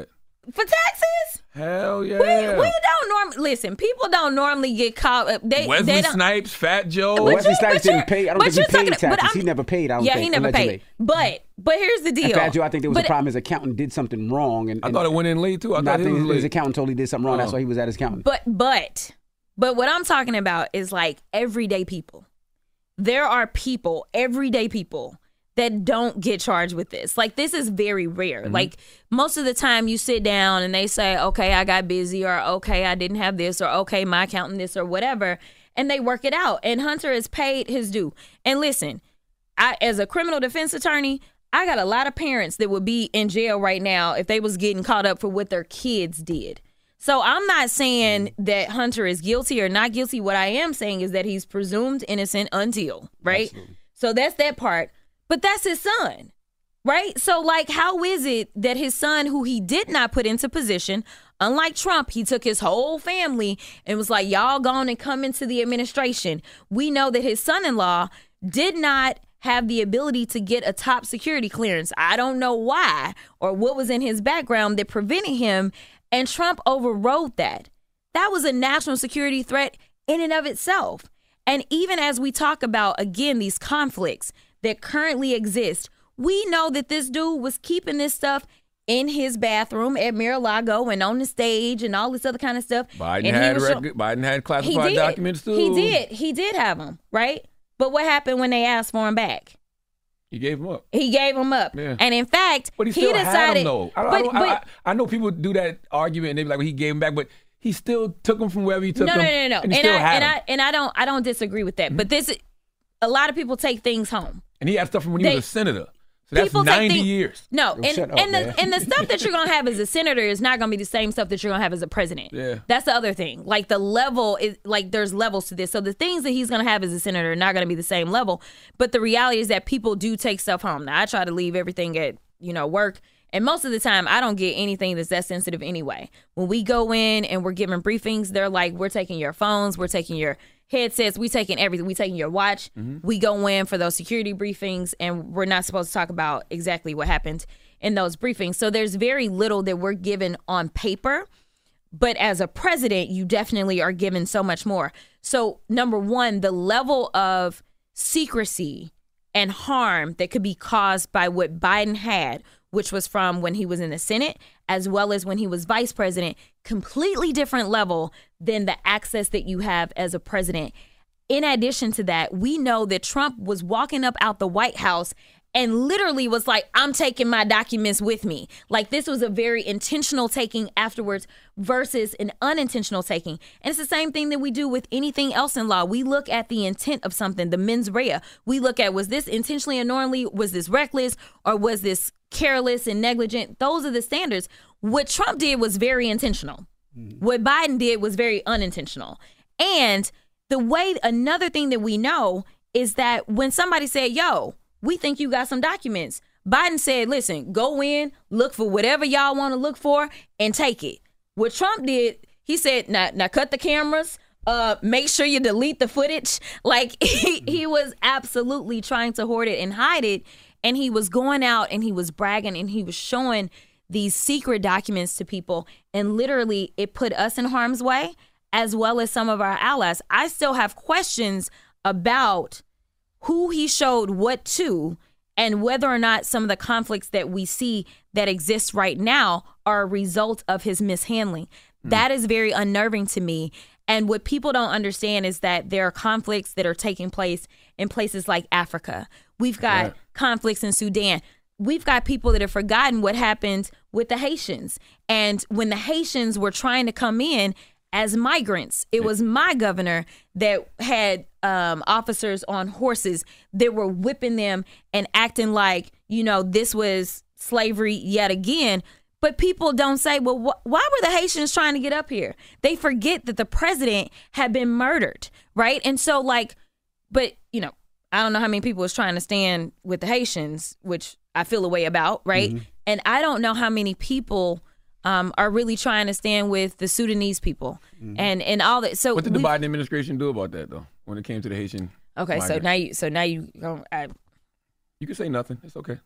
For taxes?
Hell yeah.
We, we don't normally listen. People don't normally get caught. Uh, they,
Wesley
they don't,
Snipes, Fat Joe.
But
Wesley
you-
Snipes
but you're-
didn't pay. I don't
but
think he
you're
paid
talking- but
taxes.
I'm-
He never paid. I don't
yeah,
think,
he never
allegedly.
paid. But but here's the deal.
And Fat Joe, I think there was
but,
a problem. His accountant did something wrong, and,
I
and
thought it went in late too. I
no, I
thought
think
it was
his
late.
accountant totally did something wrong. That's
Oh.
why he was at his accountant.
But but but what I'm talking about is like everyday people. There are people, everyday people, that don't get charged with this. Like, this is very rare. Mm-hmm. Like, most of the time you sit down and they say, okay, I got busy, or okay, I didn't have this, or okay, my accountant this, or whatever, and they work it out. And Hunter has paid his due. And listen, I, as a criminal defense attorney, I got a lot of parents that would be in jail right now if they was getting caught up for what their kids did. So I'm not saying that Hunter is guilty or not guilty. What I am saying is that he's presumed innocent until, right? Absolutely. So that's that part. But that's his son, right? So, like, how is it that his son, who he did not put into position, unlike Trump, he took his whole family and was like, y'all go on and come into the administration. We know that his son-in-law did not have the ability to get a top security clearance. I don't know why or what was in his background that prevented him. And Trump overrode that. That was a national security threat in and of itself. And even as we talk about, again, these conflicts that currently exist, we know that this dude was keeping this stuff in his bathroom at Mar-a-Lago and on the stage and all this other kind of stuff.
Biden
and
had
he was
rec-
show-
Biden had
he
classified
did.
documents too.
He did. He did have them, right? But what happened when they asked for him back?
He gave him up.
He gave him up.
Yeah.
And in fact,
But he still
decided.
had him though. I,
but,
I, don't-
but,
I, I, I know people do that argument and they be like, well, he gave him back, but he still took him from wherever he took
no,
him.
no, no, no, no.
And, he
And,
still
I,
had
and
him.
I and I don't I don't disagree with that. Mm-hmm. But this, a lot of people take things home.
And he had stuff from when he
They-
was a senator. So that's
People take
ninety
things-
years.
No,
Oh,
and,
shut up,
and the
man.
and the stuff that you're gonna have as a senator is not gonna be the same stuff that you're gonna have as a president.
Yeah.
That's the other thing. Like the level is like there's levels to this. So the things that he's gonna have as a senator are not gonna be the same level. But the reality is that people do take stuff home. Now I try to leave everything at, you know, work. And most of the time, I don't get anything that's that sensitive anyway. When we go in and we're giving briefings, they're like, we're taking your phones, we're taking your headsets, we taking everything, we taking your watch. Mm-hmm. We go in for those security briefings, and we're not supposed to talk about exactly what happened in those briefings. So there's very little that we're given on paper. But as a president, you definitely are given so much more. So number one, the level of secrecy and harm that could be caused by what Biden had, which was from when he was in the Senate, as well as when he was vice president, completely different level than the access that you have as a president. In addition to that, we know that Trump was walking up out the White House and literally was like, I'm taking my documents with me. Like, this was a very intentional taking afterwards versus an unintentional taking. And it's the same thing that we do with anything else in law. We look at the intent of something, the mens rea. We look at, was this intentionally or knowingly? Was this reckless? Or was this careless and negligent? Those are the standards. What Trump did was very intentional. Mm-hmm. What Biden did was very unintentional. And the way, another thing that we know is that when somebody said, yo, we think you got some documents, Biden said, listen, go in, look for whatever y'all want to look for and take it. What Trump did, he said, now, now cut the cameras, uh, make sure you delete the footage. Like, he, he was absolutely trying to hoard it and hide it. And he was going out and he was bragging and he was showing these secret documents to people. And literally, it put us in harm's way, as well as some of our allies. I still have questions about who he showed what to, and whether or not some of the conflicts that we see that exist right now are a result of his mishandling. Mm. That is very unnerving to me. And what people don't understand is that there are conflicts that are taking place in places like Africa. We've got right. conflicts in Sudan. We've got people that have forgotten what happened with the Haitians. And when the Haitians were trying to come in as migrants, it was my governor that had um, officers on horses that were whipping them and acting like, you know, this was slavery yet again. But people don't say, well, wh- why were the Haitians trying to get up here? They forget that the president had been murdered, right? And so, like, but, you know, I don't know how many people was trying to stand with the Haitians, which I feel a way about, right? Mm-hmm. And I don't know how many people Um, are really trying to stand with the Sudanese people mm-hmm. and and all that. So
what did the Biden administration do about that though? When it came to the Haitian
okay,
migrants?
so now you so now you um, I,
you can say nothing. It's okay.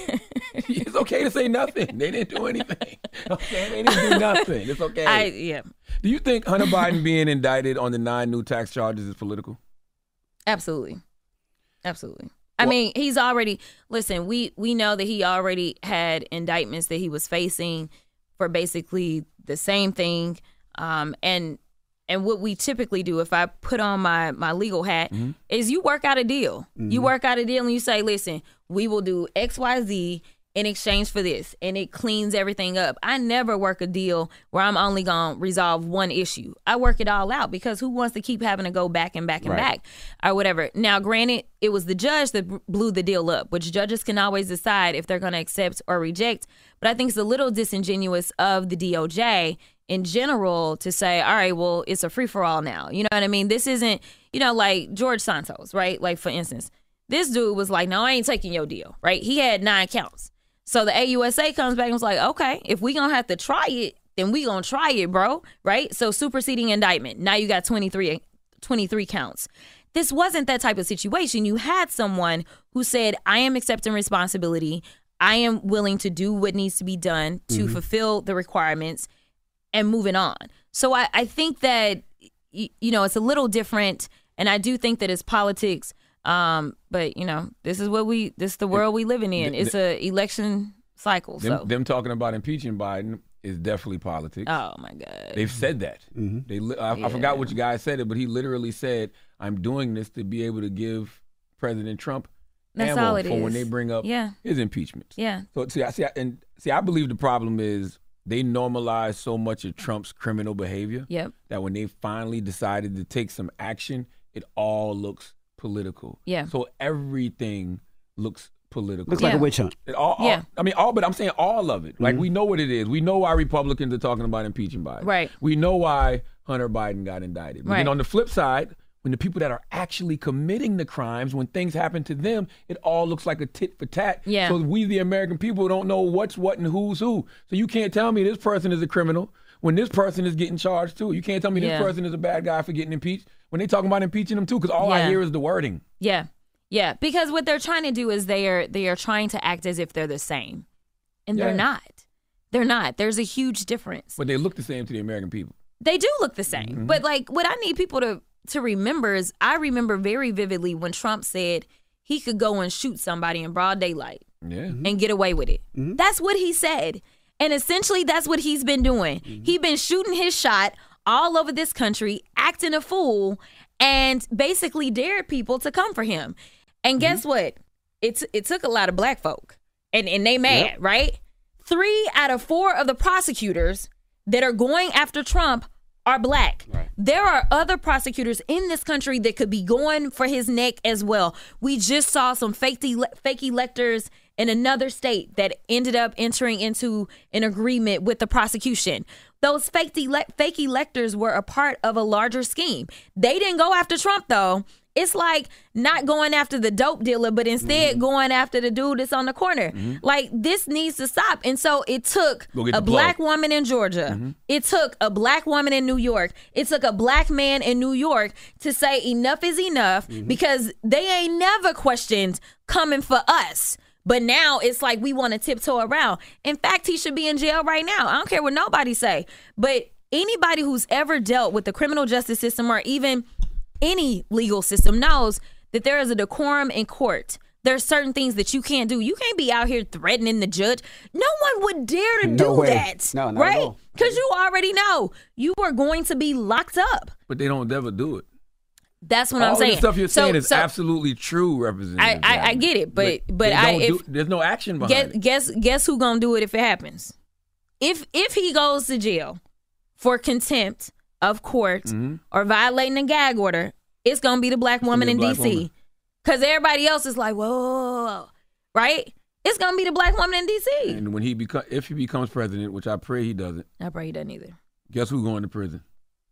It's okay to say nothing. They didn't do anything. Okay, they didn't do nothing. It's okay.
I, yeah.
Do you think Hunter Biden being indicted on the nine new tax charges is political?
Absolutely. Absolutely. I well, mean, he's already, listen, we, we know that he already had indictments that he was facing for basically the same thing. Um, and and what we typically do, if I put on my, my legal hat, mm-hmm. is you work out a deal. Mm-hmm. You work out a deal and you say, listen, we will do X, Y, Z in exchange for this, and it cleans everything up. I never work a deal where I'm only going to resolve one issue. I work it all out, because who wants to keep having to go back and back and right. back or whatever. Now, granted, it was the judge that blew the deal up, which judges can always decide if they're going to accept or reject. But I think it's a little disingenuous of the D O J in general to say, all right, well, it's a free-for-all now. You know what I mean? This isn't, you know, like George Santos, right? Like, for instance, this dude was like, no, I ain't taking your deal, right? He had nine counts. So the A U S A comes back and was like, okay, if we gonna have to try it, then we gonna try it, bro, right? So superseding indictment. Now you got twenty-three, twenty-three counts. This wasn't that type of situation. You had someone who said, I am accepting responsibility. I am willing to do what needs to be done to mm-hmm. fulfill the requirements and moving on. So I, I think that, you know, it's a little different. And I do think that it's politics. Um, but you know, this is what we, this is the world we living in. It's a election cycle.
Them,
so
them talking about impeaching Biden is definitely politics.
Oh my God.
They've said that. Mm-hmm. They, I, yeah. I forgot which guy said it, but he literally said, I'm doing this to be able to give President Trump
That's
ammo
all it
for
is.
when they bring up
yeah.
his impeachment.
Yeah.
So see, I see, and see, I believe the problem is they normalize so much of Trump's criminal behavior
yep.
that when they finally decided to take some action, it all looks political.
Yeah.
So everything looks political.
Looks
yeah.
like a witch hunt.
It all, all,
yeah.
I mean, all, but I'm saying all of it. Like,
Mm-hmm.
we know what it is. We know why Republicans are talking about impeaching Biden.
Right.
We know why Hunter Biden got indicted. But
right.
then on the flip side, when the people that are actually committing the crimes, when things happen to them, it all looks like a tit for tat.
Yeah.
So we, the American people, don't know what's what and who's who. So you can't tell me this person is a criminal when this person is getting charged too. You can't tell me
yeah.
this person is a bad guy for getting impeached when they talking about impeaching them too, because all
yeah.
I hear is the wording.
Yeah. Yeah. Because what they're trying to do is they are they are trying to act as if they're the same. And
yeah.
they're not. They're not. There's a huge difference.
But they look the same to the American people.
They do look the same.
Mm-hmm.
But like what I need people to to remember is I remember very vividly when Trump said he could go and shoot somebody in broad daylight
yeah.
and get away with it. Mm-hmm. That's what he said. And essentially that's what he's been doing. Mm-hmm. He's been shooting his shot all over this country, acting a fool, and basically dared people to come for him. And guess mm-hmm. what? It's it took a lot of black folk. And and they mad, yep. right? Three out of four of the prosecutors that are going after Trump are black. Right. There are other prosecutors in this country that could be going for his neck as well. We just saw some fake, ele- fake electors in another state that ended up entering into an agreement with the prosecution. Those fake, ele- fake electors were a part of a larger scheme. They didn't go after Trump, though. It's like not going after the dope dealer, but instead mm-hmm. going after the dude that's on the corner. Mm-hmm. Like, this needs to stop. And so it took a black woman in Georgia. Mm-hmm. It took a black woman in New York. It took a black man in New York to say enough is enough mm-hmm. because they ain't never questioned coming for us. But now it's like we want to tiptoe around. In fact, he should be in jail right now. I don't care what nobody say. But anybody who's ever dealt with the criminal justice system or even any legal system knows that there is a decorum in court. There are certain things that you can't do. You can't be out here threatening the judge. No one would dare to
no
do
way.
that.
No, not
right? Because you already know you are going to be locked up.
But they don't ever do it.
That's what
All
I'm saying.
All the stuff you're saying
so,
is
so,
absolutely true, Representative.
I, I, I get it, but but, but I if,
do, there's no action behind
guess,
it.
Guess guess who gonna do it if it happens? If if he goes to jail for contempt of court mm-hmm. or violating a gag order, it's gonna be the black woman in D C. Because everybody else is like, whoa, whoa, whoa, right? It's gonna be the black woman in D C.
And when he become, if he becomes president, which I pray he doesn't,
I pray he doesn't either.
Guess who's going to prison?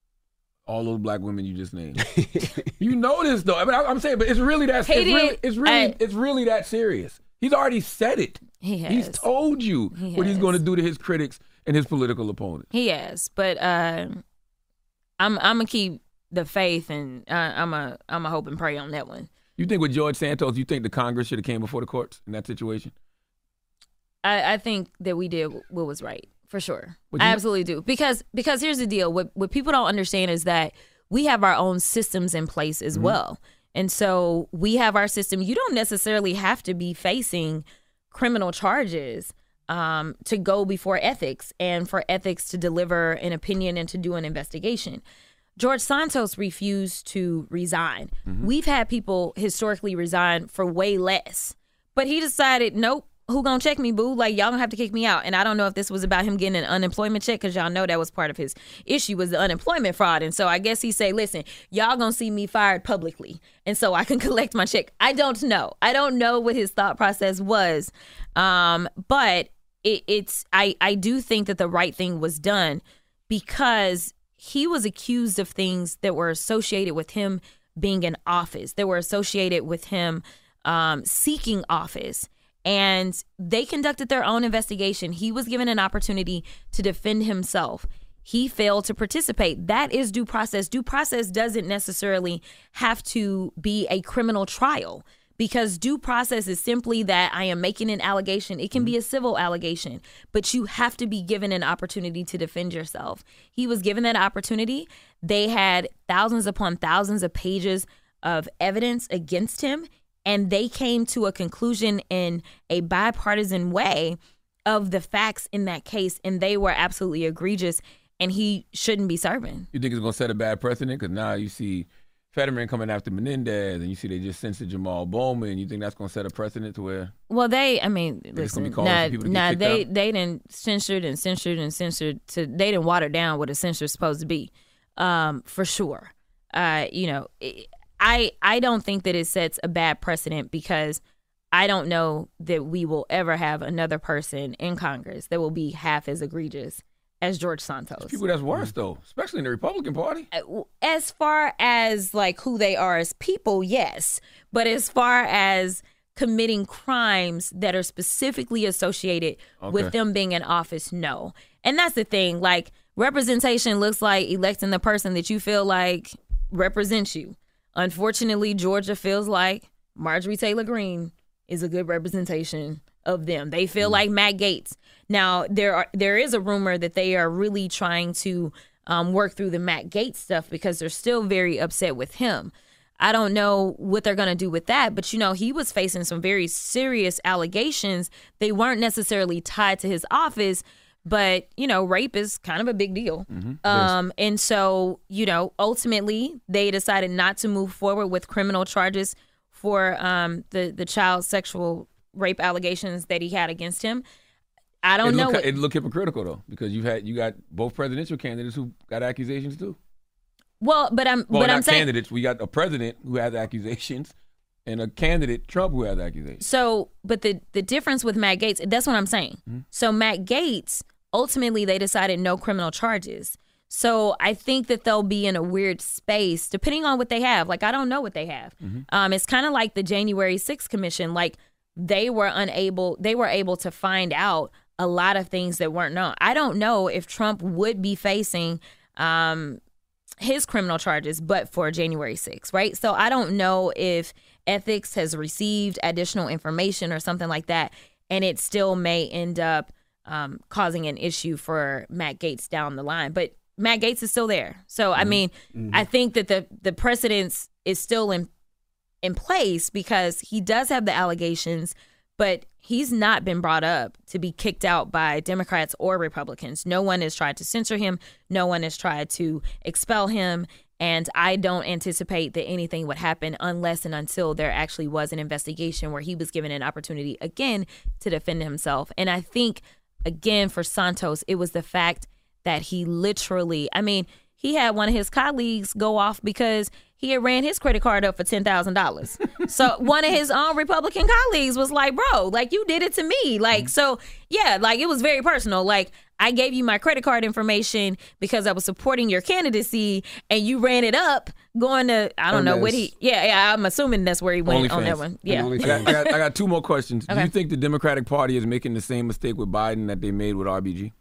All those black women you just named. You know this though. I mean, I'm saying, but it's really that. It's really, it's really, I, it's really that serious. He's already said it.
He has.
He's told you
he
what
has.
he's going to do to his critics and his political opponents.
He has, but uh, I'm I'm gonna keep the faith, and uh, I'm a I'm a hope and pray on that one.
You think with George Santos, you think the Congress should have came before the courts in that situation?
I, I think that we did what was right, for sure.
Would
I
you-
absolutely do. Because because here's the deal. What what people don't understand is that we have our own systems in place as
Mm-hmm.
well. And so we have our system. You don't necessarily have to be facing criminal charges um, to go before ethics and for ethics to deliver an opinion and to do an investigation. George Santos refused to resign.
Mm-hmm.
We've had people historically resign for way less. But he decided, nope, who gonna check me, boo? Like, y'all gonna have to kick me out. And I don't know if this was about him getting an unemployment check, because y'all know that was part of his issue, was the unemployment fraud. And so I guess he say, listen, y'all gonna see me fired publicly, and so I can collect my check. I don't know. I don't know what his thought process was. Um, but it, it's I, I do think that the right thing was done, because he was accused of things that were associated with him being in office, that were associated with him um, seeking office. And they conducted their own investigation. He was given an opportunity to defend himself. He failed to participate. That is due process. Due process doesn't necessarily have to be a criminal trial, because due process is simply that I am making an allegation. It can be a civil allegation, but you have to be given an opportunity to defend yourself. He was given that opportunity. They had thousands upon thousands of pages of evidence against him, and they came to a conclusion in a bipartisan way of the facts in that case, and they were absolutely egregious, and he shouldn't be serving.
You think it's going to set a bad precedent? Because now you see Fetterman coming after Menendez, and you see they just censored Jamal Bowman. You think that's going to set a precedent to where?
Well, they, I mean,
it's
listen,
gonna be calling
nah,
for people to get
nah
kicked
they,
out?
they didn't censored and censored and censored to, they didn't water down what a censure is supposed to be, um, for sure. Uh, you know, I, I don't think that it sets a bad precedent, because I don't know that we will ever have another person in Congress that will be half as egregious as George Santos.
People that's worse, though, especially in the Republican Party.
As far as like who they are as people, yes. But as far as committing crimes that are specifically associated
Okay.
with them being in office, no. And that's the thing. Like, representation looks like electing the person that you feel like represents you. Unfortunately, Georgia feels like Marjorie Taylor Greene is a good representation of them. They feel like Matt Gaetz. Now, there are there is a rumor that they are really trying to um, work through the Matt Gaetz stuff, because they're still very upset with him. I don't know what they're going to do with that, but, you know, he was facing some very serious allegations. They weren't necessarily tied to his office, but, you know, rape is kind of a big deal. Um, and so, you know, ultimately they decided not to move forward with criminal charges for um, the, the child sexual rape allegations that he had against him. I don't
it
know.
Look,
what-
it look hypocritical, though, because you've had you got both presidential candidates who got accusations, too.
well, but I'm
Well,
but
not
I'm saying
candidates. We got a president who has accusations and a candidate, Trump, who has accusations.
so. But the the difference with Matt Gaetz, that's what I'm saying. So Matt Gaetz, ultimately, they decided no criminal charges. So I think that they'll be in a weird space depending on what they have. Like, I don't know what they have. Um, it's kind of like the January sixth Commission. Like, they were unable, they were able to find out a lot of things that weren't known. I don't know if Trump would be facing um, his criminal charges, but for January sixth, right? So I don't know if ethics has received additional information or something like that, and it still may end up um, causing an issue for Matt Gaetz down the line. But Matt Gaetz is still there. So, I mean, I think that the, the precedence is still in in place, because he does have the allegations, but he's not been brought up to be kicked out by Democrats or Republicans. No one has tried to censor him. No one has tried to expel him. And I don't anticipate that anything would happen unless and until there actually was an investigation where he was given an opportunity again to defend himself. And I think, again, for Santos, it was the fact that he literally, I mean, he had one of his colleagues go off because he had ran his credit card up for ten thousand dollars. So one of his own Republican colleagues was like, bro, like, you did it to me. Like, so, yeah, like, it was very personal. Like, I gave you my credit card information because I was supporting your candidacy, and you ran it up going to, I don't know what he, yeah, yeah, I'm assuming that's where he went on
OnlyFans.
that one. Yeah.
I got, I, got, I got two more questions. Do
Okay.
you think the Democratic Party is making the same mistake with Biden that they made with R B G?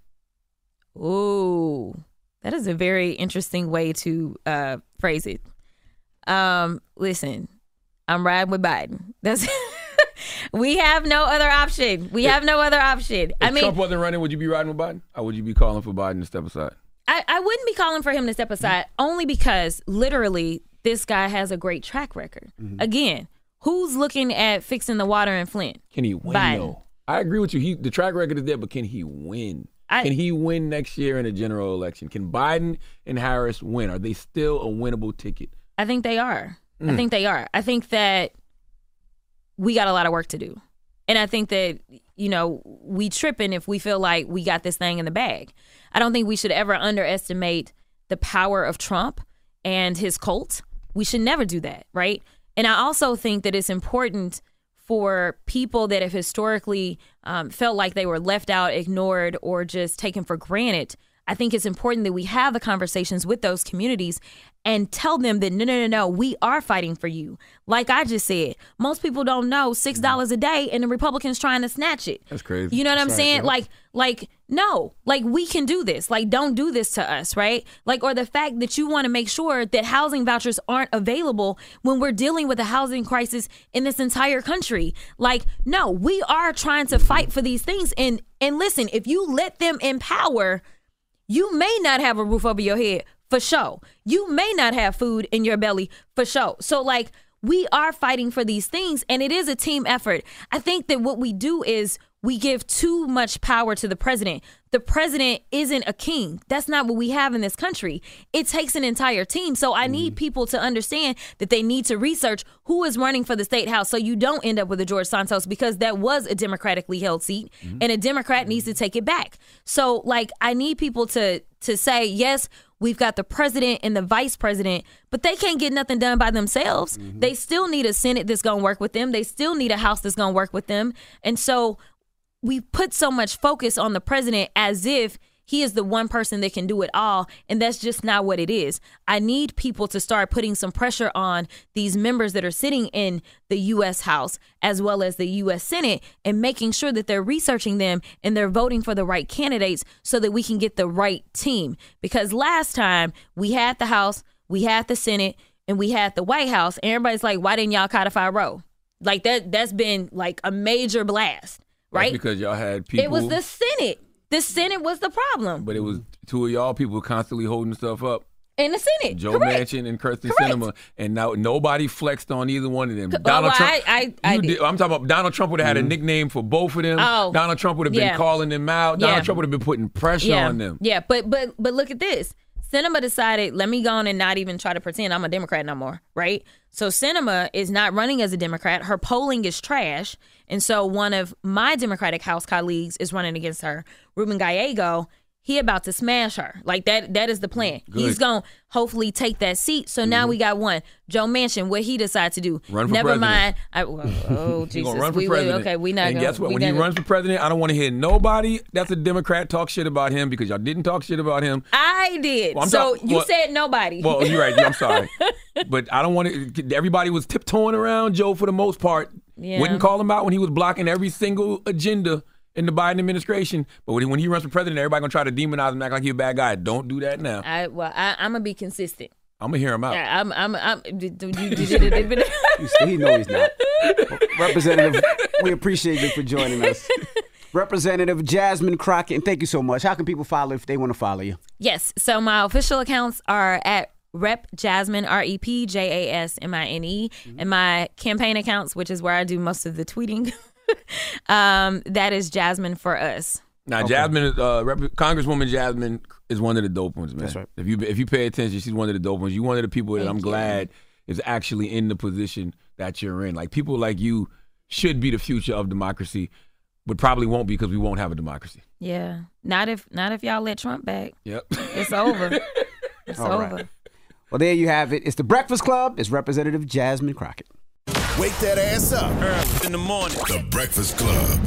Ooh, that is a very interesting way to uh, phrase it. Um, listen, I'm riding with Biden. That's We have no other option. We have no other option.
If
I mean,
Trump wasn't running, would you be riding with Biden? Or would you be calling for Biden to step aside?
I, I wouldn't be calling for him to step aside mm-hmm. only because literally this guy has a great track record. Mm-hmm. Again, who's looking at fixing the water in Flint?
Can he win,
Biden.
though? I agree with you. He, the track record is there, but can he win?
I,
can he win next year in a general election? Can Biden and Harris win? Are they still a winnable ticket?
I think they are.
Mm.
I think they are. I think that we got a lot of work to do. And I think that, you know, we tripping if we feel like we got this thing in the bag. I don't think we should ever underestimate the power of Trump and his cult. We should never do that, right? And I also think that it's important for people that have historically um, felt like they were left out, ignored, or just taken for granted. I think it's important that we have the conversations with those communities and tell them that, no, no, no, no, we are fighting for you. Like I just said, most people don't know six dollars a day and the Republicans trying to snatch it.
That's crazy.
You know what
That's
I'm
right,
saying?
yeah.
Like, like, no, like we can do this. Like, don't do this to us, right? Like, or the fact that you want to make sure that housing vouchers aren't available when we're dealing with a housing crisis in this entire country. Like, no, we are trying to fight for these things. And, and listen, if you let them in power, you may not have a roof over your head, for sure. You may not have food in your belly, for sure. So, like, we are fighting for these things, and it is a team effort. I think that what we do is we give too much power to the president. The president isn't a king. That's not what we have in this country. It takes an entire team. So I need people to understand that they need to research who is running for the state house so you don't end up with a George Santos, because that was a democratically held seat mm-hmm. and a Democrat needs to take it back. So, like, I need people to to say, yes, we've got the president and the vice president, but they can't get nothing done by themselves. Mm-hmm. They still need a Senate that's going to work with them. They still need a House that's going to work with them. And so we put so much focus on the president as if he is the one person that can do it all, and that's just not what it is. I need people to start putting some pressure on these members that are sitting in the U S House as well as the U S Senate and making sure that they're researching them and they're voting for the right candidates so that we can get the right team. Because last time we had the House, we had the Senate, and we had the White House, and everybody's like, why didn't y'all codify Roe? Like, that, that's been like a major blast, right?
That's because y'all had people.
It was the Senate. The Senate was the problem.
But it was two of y'all people constantly holding stuff up.
In the Senate.
Joe
Correct.
Manchin and Kirsten
Correct.
Sinema. And now nobody flexed on either one of them.
Oh,
Donald
well,
Trump.
I, I, I
you
did.
did, I'm talking about Donald Trump would have had a nickname for both of them.
Oh,
Donald Trump would have been
yeah.
calling them out. Donald
Yeah.
Trump would have been putting pressure
yeah.
on them.
Yeah, but but but look at this. Sinema decided, let me go on and not even try to pretend I'm a Democrat no more, right? So Sinema is not running as a Democrat. Her polling is trash. And so one of my Democratic House colleagues is running against her, Ruben Gallego. He about to smash her. Like, that that is the plan.
Good.
He's going to hopefully take that seat. So mm-hmm. now we got one. Joe Manchin, what he decide to do?
Run for
Never
president.
mind. I, well, oh, Jesus.
He's going to run for
we,
president.
We, okay, we not
And
gonna,
guess what?
we
When
not
he
gonna,
runs for president, I don't want to hear nobody that's a Democrat talk shit about him, because y'all didn't talk shit about him.
I did.
Well, I'm
so
talk-
you
well,
said nobody.
Well, you're right. I'm sorry. But I don't want to. Everybody was tiptoeing around Joe for the most part.
Yeah.
Wouldn't call him out when he was blocking every single agenda in the Biden administration. But when he, when he runs for president, everybody going to try to demonize him, act like he's a bad guy. Don't do that now.
I, well, I, I'm going to be consistent.
I'm going to hear him out.
Yeah, I'm, I'm, I'm, you, you, you,
He know he's not. Representative, we appreciate you for joining us. Representative Jasmine Crockett, and thank you so much. How can people follow if they want to follow you?
Yes. So my official accounts are at Rep Jasmine, R E P J A S M I N E, mm-hmm. and my campaign accounts, which is where I do most of the tweeting, um, that is Jasmine for Us.
Now,
Okay.
Jasmine, uh, Rep- Congresswoman Jasmine is one of the dope ones, man.
That's right.
If you if you pay attention, she's one of the dope ones. You're one of the people that
Thank
I'm
you.
glad is actually in the position that you're in. Like, people like you should be the future of democracy, but probably won't be, because we won't have a democracy.
Yeah. Not if not if y'all let Trump back.
Yep.
It's over. It's
All
over.
right. Well, there you have it. It's the Breakfast Club. It's Representative Jasmine Crockett.
Wake that ass up early in the morning. The Breakfast Club.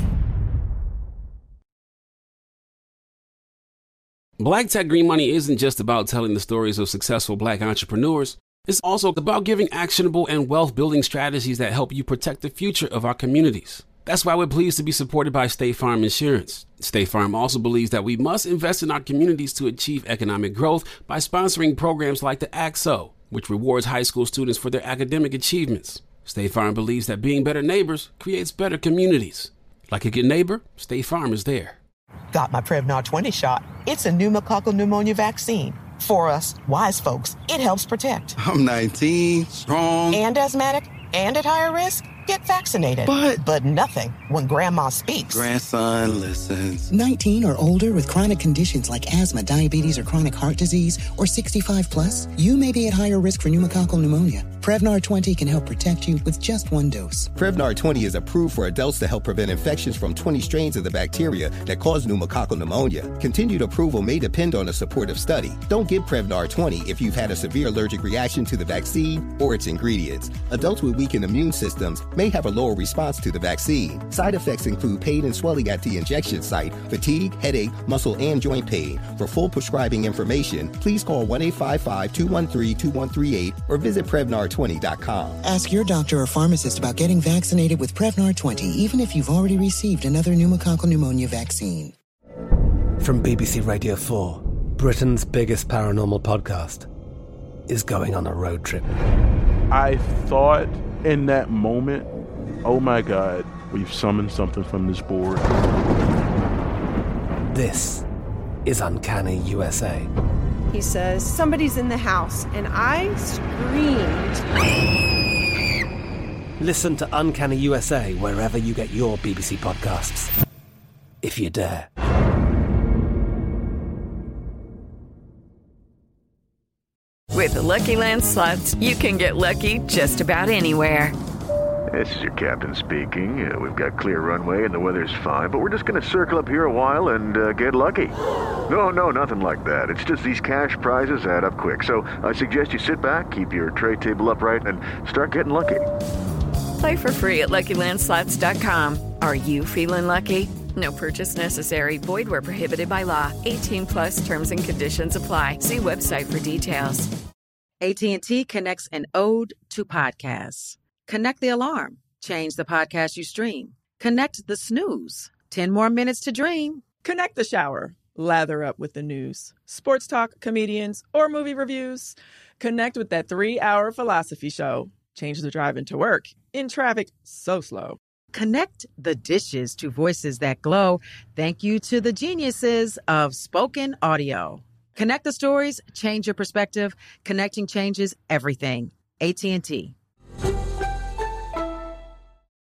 Black Tech Green Money isn't just about telling the stories of successful black entrepreneurs. It's also about giving actionable and wealth-building strategies that help you protect the future of our communities. That's why we're pleased to be supported by State Farm Insurance. State Farm also believes that we must invest in our communities to achieve economic growth by sponsoring programs like the A C S O, which rewards high school students for their academic achievements. State Farm believes that being better neighbors creates better communities. Like a good neighbor, State Farm is there.
Got my Prevnar twenty shot. It's a pneumococcal pneumonia vaccine. For us, wise folks, it helps protect.
I'm nineteen, strong.
And asthmatic, and at higher risk. Get vaccinated.
But...
But nothing when Grandma speaks.
Grandson listens.
nineteen or older with chronic conditions like asthma, diabetes, or chronic heart disease, or sixty-five plus, you may be at higher risk for pneumococcal pneumonia. Prevnar twenty can help protect you with just one dose.
Prevnar twenty is approved for adults to help prevent infections from twenty strains of the bacteria that cause pneumococcal pneumonia. Continued approval may depend on a supportive study. Don't give Prevnar twenty if you've had a severe allergic reaction to the vaccine or its ingredients. Adults with weakened immune systems may have a lower response to the vaccine. Side effects include pain and swelling at the injection site, fatigue, headache, muscle, and joint pain. For full prescribing information, please call one eight five five, two one three, two one three eight or visit Prevnar twenty dot com.
Ask your doctor or pharmacist about getting vaccinated with Prevnar twenty, even if you've already received another pneumococcal pneumonia vaccine.
From B B C Radio four, Britain's biggest paranormal podcast is going on a road trip.
I thought in that moment, oh my God, we've summoned something from this board.
This is Uncanny U S A.
He says, somebody's in the house, and I screamed.
Listen to Uncanny U S A wherever you get your B B C podcasts, if you dare.
With the Lucky Land Slots, you can get lucky just about anywhere.
This is your captain speaking. Uh, we've got clear runway and the weather's fine, but we're just going to circle up here a while and uh, get lucky. No, no, nothing like that. It's just these cash prizes add up quick. So I suggest you sit back, keep your tray table upright, and start getting lucky.
Play for free at Lucky Land Slots dot com. Are you feeling lucky? No purchase necessary. Void where prohibited by law. eighteen plus terms and conditions apply. See website for details.
A T and T connects an ode to podcasts. Connect the alarm. Change the podcast you stream. Connect the snooze. ten more minutes to dream.
Connect the shower. Lather up with the news. Sports talk, comedians, or movie reviews. Connect with that three-hour philosophy show. Change the drive into work. In traffic so slow.
Connect the dishes to voices that glow. Thank you to the geniuses of spoken audio. Connect the stories. Change your perspective. Connecting changes everything. A T and T.